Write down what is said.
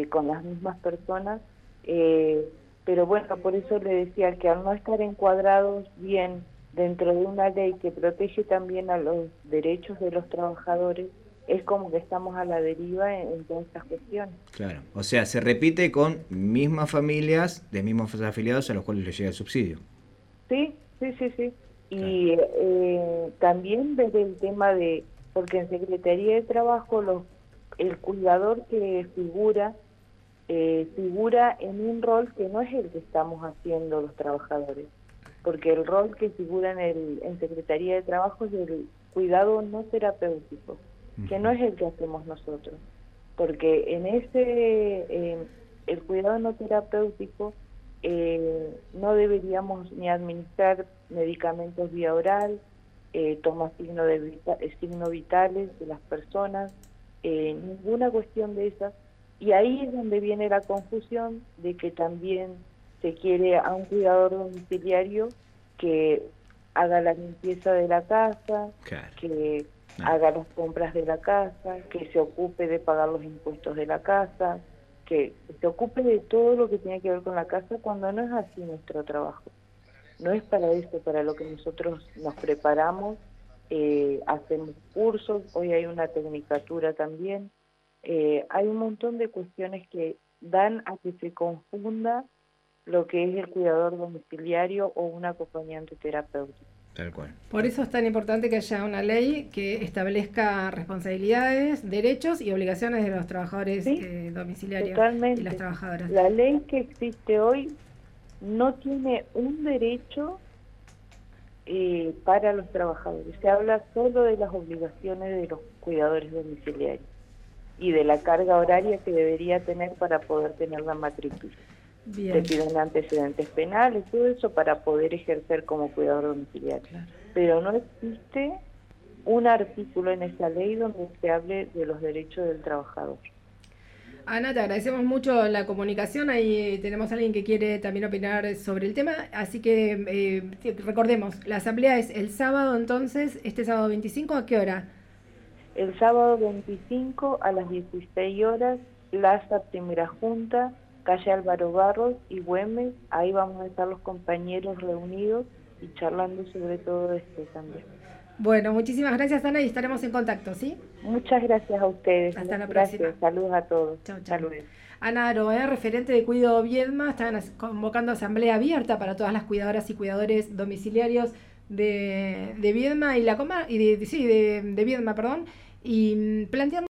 con las mismas personas, pero bueno, por eso le decía que al no estar encuadrados bien dentro de una ley que protege también a los derechos de los trabajadores, es como que estamos a la deriva en todas estas cuestiones. Claro, o sea, se repite con mismas familias de mismos afiliados a los cuales les llega el subsidio. Sí, sí, sí, sí. Claro. Y también desde el tema de, porque en Secretaría de Trabajo el cuidador que figura en un rol que no es el que estamos haciendo los trabajadores, porque el rol que figura en Secretaría de Trabajo es el cuidado no terapéutico, que no es el que hacemos nosotros, porque el cuidado no terapéutico no deberíamos ni administrar medicamentos vía oral, tomar signos vitales de las personas, ninguna cuestión de esas. Y ahí es donde viene la confusión de que también se quiere a un cuidador domiciliario que haga la limpieza de la casa, Claro. que No. haga las compras de la casa, que se ocupe de pagar los impuestos de la casa, que se ocupe de todo lo que tiene que ver con la casa, cuando no es así nuestro trabajo. No es para eso, para lo que nosotros nos preparamos, hacemos cursos, hoy hay una tecnicatura también, hay un montón de cuestiones que dan a que se confunda lo que es el cuidador domiciliario o un acompañante terapéutico. Tal cual. Por eso es tan importante que haya una ley que establezca responsabilidades, derechos y obligaciones de los trabajadores Sí, domiciliarios y las totalmente. trabajadoras. La ley que existe hoy no tiene un derecho para los trabajadores. Se habla solo de las obligaciones de los cuidadores domiciliarios y de la carga horaria que debería tener para poder tener la matrícula. Te Bien. piden antecedentes penales, todo eso para poder ejercer como cuidador domiciliario. Claro. Pero no existe un artículo en esa ley donde se hable de los derechos del trabajador. Ana, te agradecemos mucho la comunicación. Ahí tenemos a alguien que quiere también opinar sobre el tema. Así que recordemos, la asamblea es el sábado entonces, este sábado 25, ¿a qué hora? El sábado 25 a las 16 horas, Plaza Primera Junta, calle Álvaro Barros y Güemes. Ahí vamos a estar los compañeros reunidos y charlando sobre todo esto también. Bueno, muchísimas gracias, Ana, y estaremos en contacto, ¿sí? Muchas gracias a ustedes. Hasta la Gracias. próxima. Saludos a todos. Chau, chau. Saludos. Ana Aroe, referente de Cuido Viedma, están convocando asamblea abierta para todas las cuidadoras y cuidadores domiciliarios de Viedma y de Viedma, perdón, y planteando